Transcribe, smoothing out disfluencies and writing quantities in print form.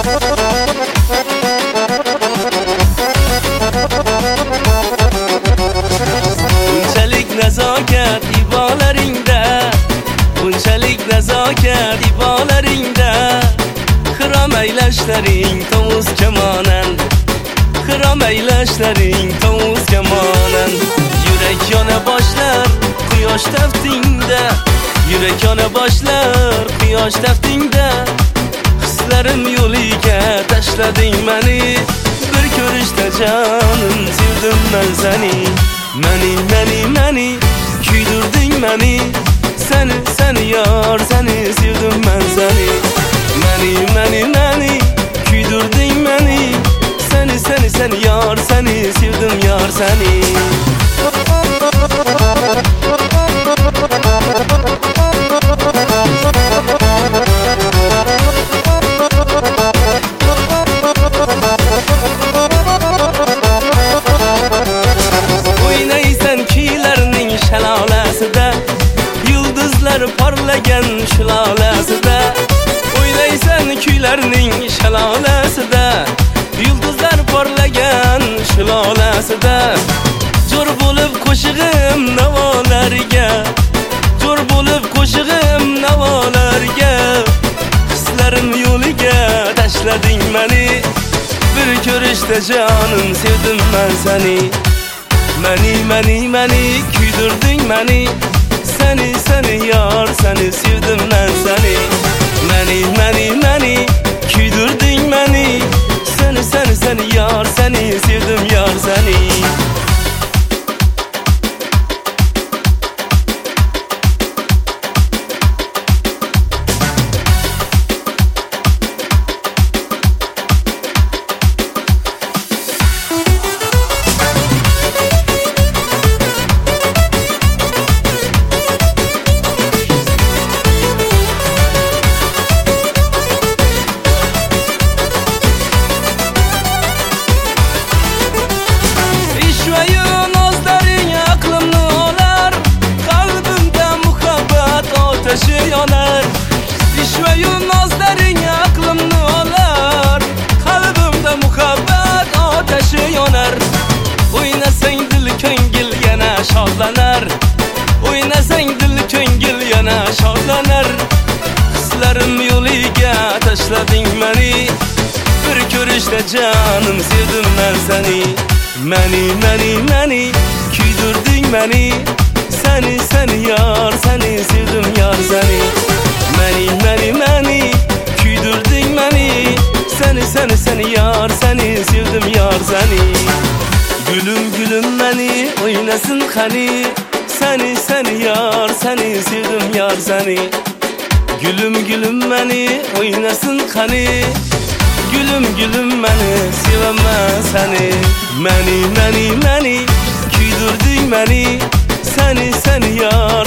nezaket ibolaringda, bunchalik nezaket ibolaringda, xiram aylashlaring tovus kamonand, xiram aylashlaring tovus kamonand. Yurak yona boshlar quyosh taftingda, yurak yona boshlar quyosh taftingda, hislarim yo'liga tashlading meni, bir ko'rishda jonim sevdim men seni. Meni kuydirding meni, seni yor, seni sevdim men seni. Meni kuydirding meni, seni yor, seni sevdim yor seni. Yulduzlar parlagan shalolasida, o'ynaysan kuylarning shalolasida, yulduzlar parlagan shalolasida, jo'r bo'lib qo'shig'im navolarga, jo'r bo'lib qo'shig'im navolarga, hislarim yo'liga tashlading meni, bir ko'rishda jonim sevdim men seni. Meni kuydirding meni, seni yor, seni sevdim men seni. Meni kuydirding meni, seni yor, seni sevdim yor seni. İşveyu nazların aklımni olar, qalbimda muhabbat otashi yonar. O'ynasang dil ko'ngil yana shodlanar, o'ynasang dil ko'ngil yana shodlanar. Hislarim yo'liga tashlading meni, bir ko'rishda jonim sevdim men seni. Meni kuydirding meni, seni yor, seni sevdim yor seni. Meni kuydirding meni, seni yor, seni sevdim yor seni. Gülüm meni oynasın qani, seni yor, seni sevdim yor seni. Gülüm meni oynasın qani, gülüm meni sevaman seni. Meni kuydirding meni, seni yor,